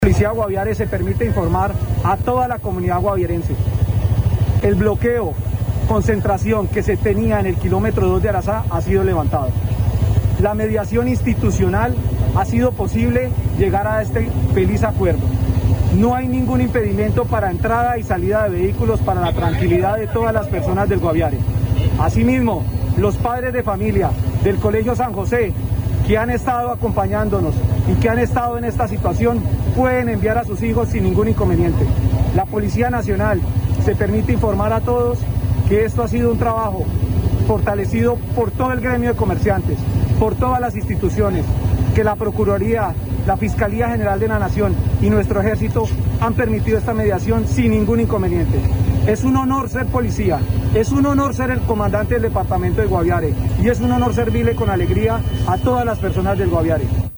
Policía Guaviare se permite informar a toda la comunidad guaviarense. El bloqueo, concentración que se tenía en el kilómetro 2 de Arazá ha sido levantado. La mediación institucional ha sido posible llegar a este feliz acuerdo. No hay ningún impedimento para entrada y salida de vehículos para la tranquilidad de todas las personas del Guaviare. Asimismo, los padres de familia del Colegio San José que han estado acompañándonos y que han estado en esta situación pueden enviar a sus hijos sin ningún inconveniente. La Policía Nacional se permite informar a todos que esto ha sido un trabajo fortalecido por todo el gremio de comerciantes, por todas las instituciones, que la Procuraduría, la Fiscalía General de la Nación y nuestro Ejército han permitido esta mediación sin ningún inconveniente. Es un honor ser policía, es un honor ser el comandante del departamento de Guaviare y es un honor servirle con alegría a todas las personas del Guaviare.